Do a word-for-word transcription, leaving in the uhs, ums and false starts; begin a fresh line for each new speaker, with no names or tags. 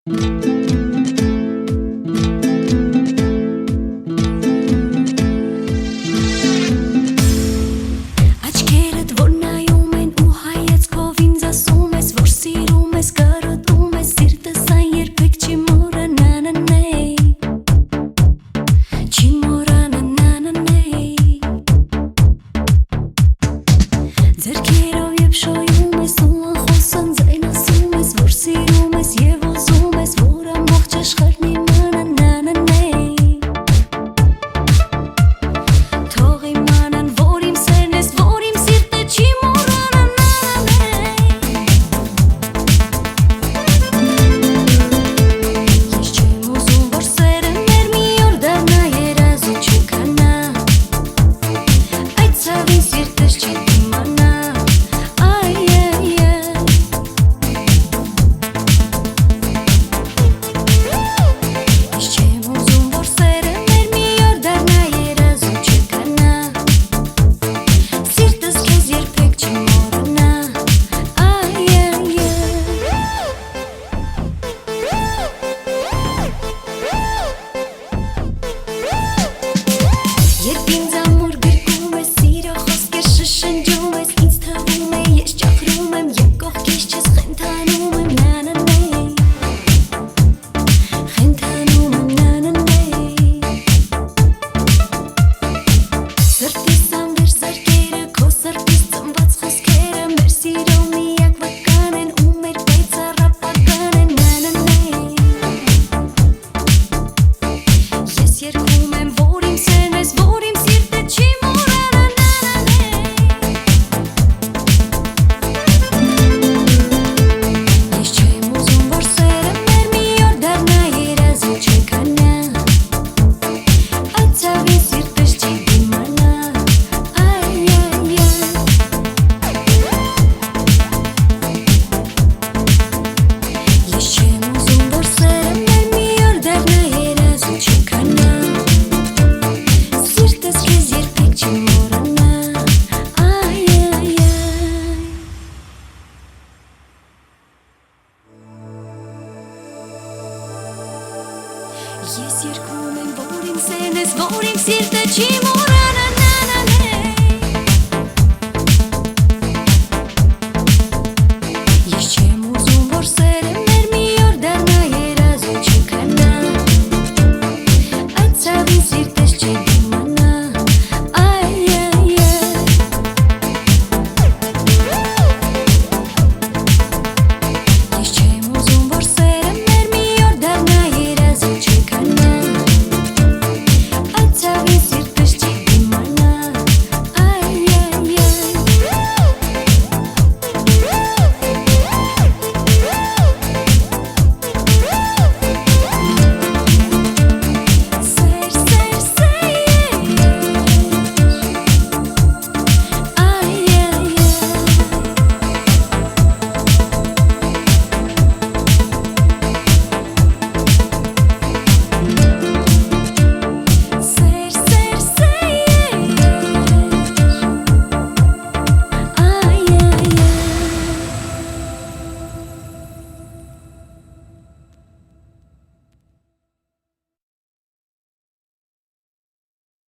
Աչքերդ որ նայում են ու հայացքով ինձ ասում ես, որ սիրում ես, կարոտում ես, սիրտս այն երբեք չի մոռանա, նանեյ, չի մոռանա, նանեյ, ձեռքերով երբ շոյում ես ու անխոսան ձայն ասում ես, որ սիրում ես և ուզում ես, որ ամբողջ աշխարհն իմանա, նանեյ, թող իմանան, որ իմ սերն ես, որ իմ սիրտը չի մոռանա, նանեյ, ես չեմ ուզում, որ սերը մեր մի օր դառնա երազ ու չքանա, այդ ցավին սիրտս չի դիմանա, այ, այ, այ, ես չեմ ուզում, որ սերը մեր մի օր դառնա երազ ու չքանա, սիրտս քեզ երբեք չի մոռանա, այ, այ, այ, երբ ինձ ամուր գրկում ես, սիրո խոսքեր շշնջում ես, ինձ թվում է ես ճախրում եմ և կողքից չես խենթանում եմ, նանեյ, խենթանում եմ, նանեյ, սրտիս անվեր զարկերը, քո սրտից ծնված խոսքերը, մեր սիրո միակ վկան են ու մեր պայծառապական են, նանեյ, ես երգում եմ, որ իմ սերն ես, որ իմ սիրտը չի մոռանա, նանեյ, ես չեմ ուզում, որ սերը մեր մի օր դառնա երազ ու չքանա, այդ ցավին սիրտս չի դիմանա, այ, այ, այ, ես չեմ ուզում, որ սերը մեր մի օր դառնա երազ ու չքանա, սիրտս քեզ երբեք չի մոռանա, այ, այ, այ, ես երգում եմ, որ իմ սերն ես, որ իմ սիրտը չի մոռանա,